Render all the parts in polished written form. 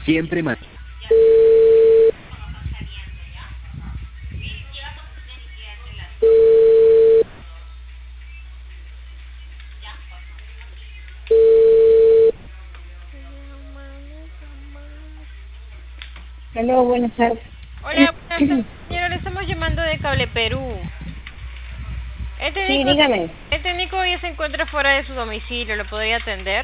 Siempre más. Hola, buenas tardes. Hola, buenas tardes, señora. Le estamos llamando de Cable Perú. Sí, dígame. El técnico ya se encuentra fuera de su domicilio. ¿Lo podría atender?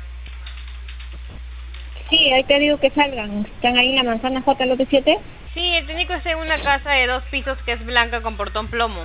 Sí, ahí te digo que salgan. ¿Están ahí en la manzana J lote 7? Sí, el técnico está en una casa de 2 pisos que es blanca con portón plomo.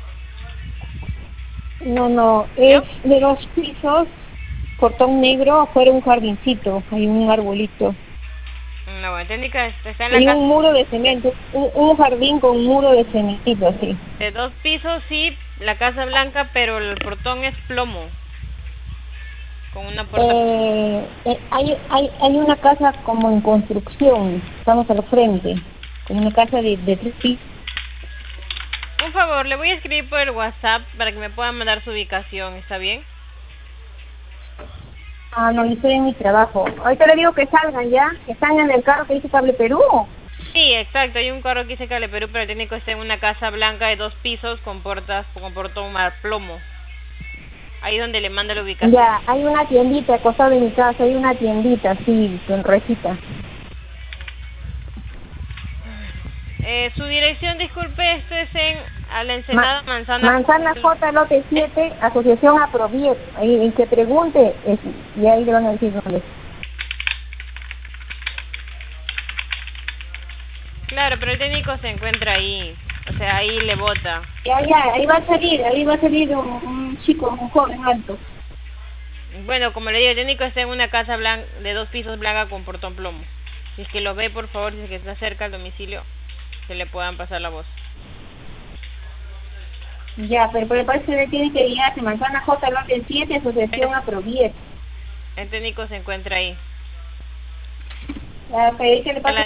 No, ¿Yo? es de 2 pisos, portón negro, afuera un jardincito, hay un arbolito. No, bueno, el técnico está en la Y casa un muro de cemento, un jardín con un muro de cementito, así. de 2 pisos, sí, la casa blanca, pero el portón es plomo. Con una puerta. Hay una casa como en construcción, estamos al frente, como una casa de 3 pisos. Un favor, le voy a escribir por el WhatsApp para que me puedan mandar su ubicación, ¿está bien? Ah, no, yo estoy en mi trabajo. Ahorita le digo que salgan ya, que están en el carro que dice Cable Perú. Sí, exacto, hay un carro que dice Cable Perú, pero el técnico está en una casa blanca de 2 pisos con con portón plomo. Ahí es donde le manda la ubicación. Ya, hay una tiendita al costado de mi casa, hay una tiendita, sí, con rejita. Su dirección, disculpe, esto es en a la Ensenada Manzana. Manzana J, lote 7, Asociación Aproviet. Ahí, el que pregunte, y ahí le van a decir dónde es. Claro, pero el técnico se encuentra ahí, o sea, ahí le bota. Ya, ahí va a salir un chico, un joven alto. Bueno, como le digo, el técnico está en una casa blanca de 2 pisos blanca con portón plomo. Si es que lo ve, por favor, si es que está cerca al domicilio, que le puedan pasar la voz. Ya, pero por el país se le tiene que guiarse. Manzana J, lote 7, Asociación Aproviet. El técnico se encuentra ahí. Ya, pero ahí que le pase